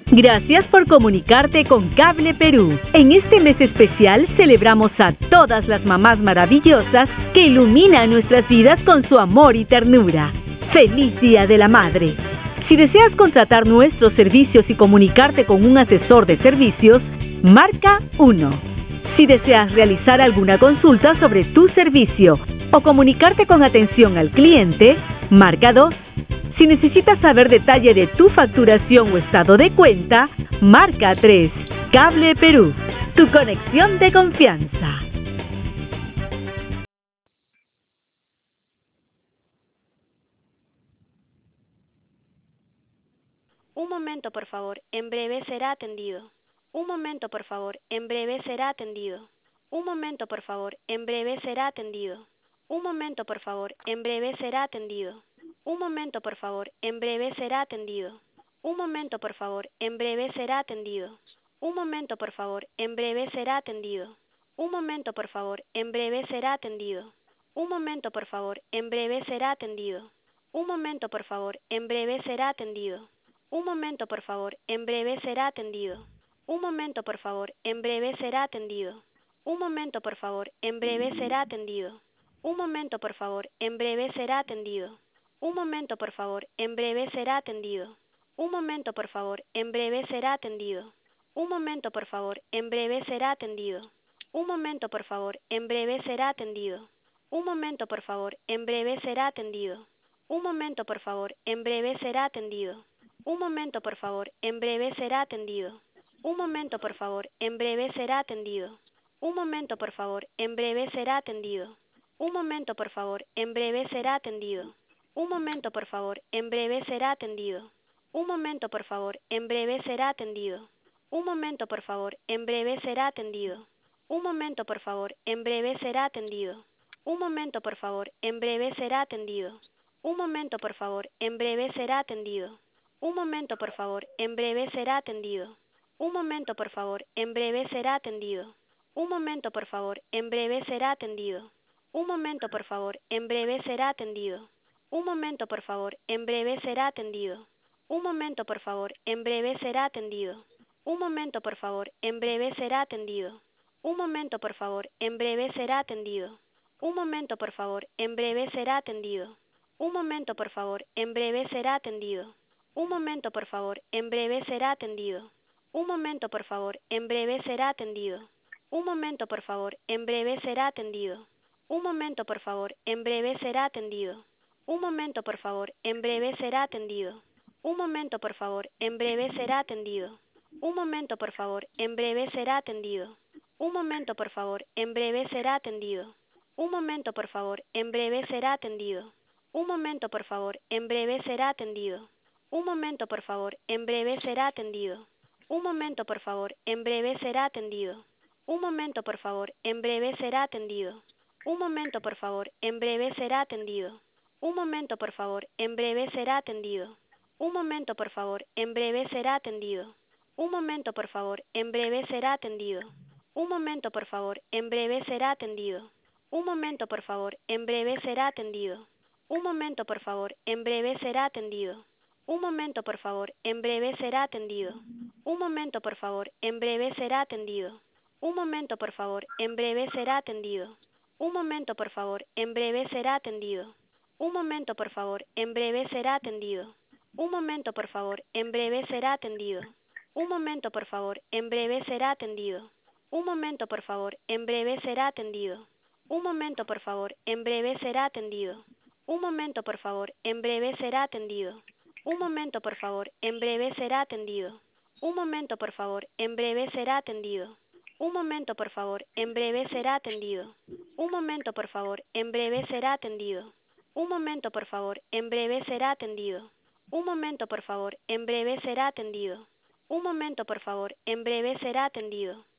Gracias por comunicarte con Cable Perú. En este mes especial celebramos a todas las mamás maravillosas que iluminan nuestras vidas con su amor y ternura. ¡Feliz Día de la Madre! Si deseas contratar nuestros servicios y comunicarte con un asesor de servicios, marca 1. Si deseas realizar alguna consulta sobre tu servicio o comunicarte con atención al cliente, marca 2. Si necesitas saber detalle de tu facturación o estado de cuenta, marca 3. Cable Perú, tu conexión de confianza. Un momento, por favor, en breve será atendido. Un momento, por favor, en breve será atendido. Un momento, por favor, en breve será atendido. Un momento, por favor, en breve será atendido. Un momento, por favor, en breve será atendido. Un momento, por favor, en breve será atendido. Un momento, por favor, en breve será atendido. Un momento, por favor, en breve será atendido. Un momento, por favor, en breve será atendido. Un momento, por favor, en breve será atendido. Un momento, por favor, en breve será atendido. Un momento, por favor, en breve será atendido. Un momento, por favor, en breve será atendido. Un momento, por favor, en breve será atendido. Un momento, por favor, en breve será atendido. Un momento, por favor, en breve será atendido. Un momento, por favor, en breve será atendido. Un momento, por favor, en breve será atendido. Un momento, por favor, en breve será atendido. Un momento, por favor, en breve será atendido. Un momento, por favor, en breve será atendido. Un momento, por favor, en breve será atendido. Un momento, por favor, en breve será atendido. Un momento, por favor, en breve será atendido. Un momento, por favor, en breve será atendido. Un momento, por favor, en breve será atendido. Un momento, por favor, en breve será atendido. Un momento, por favor, en breve será atendido. Un momento, por favor, en breve será atendido. Un momento, por favor, en breve será atendido. Un momento, por favor, en breve será atendido. Un momento, por favor, en breve será atendido. Un momento, por favor, en breve será atendido. Un momento, por favor, en breve será atendido. Un momento, por favor, en breve será atendido. Un momento, por favor, en breve será atendido. Un momento, por favor, en breve será atendido. Un momento, por favor, en breve será atendido. Un momento, por favor, en breve será atendido. Un momento, por favor, en breve será atendido. Un momento, por favor, en breve será atendido. Un momento, por favor, en breve será atendido. Un momento, por favor, en breve será atendido. Un momento, por favor, en breve será atendido. Un momento, por favor, en breve será atendido. Un momento, por favor, en breve será atendido. Un momento, por favor, en breve será atendido. Un momento, por favor, en breve será atendido. Un momento, por favor, en breve será atendido. Un momento, por favor, en breve será atendido. Un momento, por favor, en breve será atendido. Un momento, por favor, en breve será atendido. Un momento, por favor, en breve será atendido. Un momento, por favor, en breve será atendido. Un momento, por favor, en breve será atendido. Un momento, por favor, en breve será atendido. Un momento, por favor, en breve será atendido. Un momento, por favor, en breve será atendido. Un momento, por favor, en breve será atendido. Un momento, por favor, en breve será atendido. Un momento, por favor, en breve será atendido. Un momento, por favor, en breve será atendido. Un momento, por favor, en breve será atendido. Un momento, por favor, en breve será atendido. Un momento, por favor, en breve será atendido. Un momento, por favor, en breve será atendido. Un momento, por favor, en breve será atendido. Un momento, por favor, en breve será atendido. Un momento, por favor, en breve será atendido. Un momento, por favor, en breve será atendido. Un momento, por favor, en breve será atendido. Un momento, por favor, en breve será atendido. Un momento, por favor, en breve será atendido. Un momento, por favor, en breve será atendido. Un momento, por favor, en breve será atendido. Un momento, por favor, en breve será atendido. Un momento, por favor, en breve será atendido.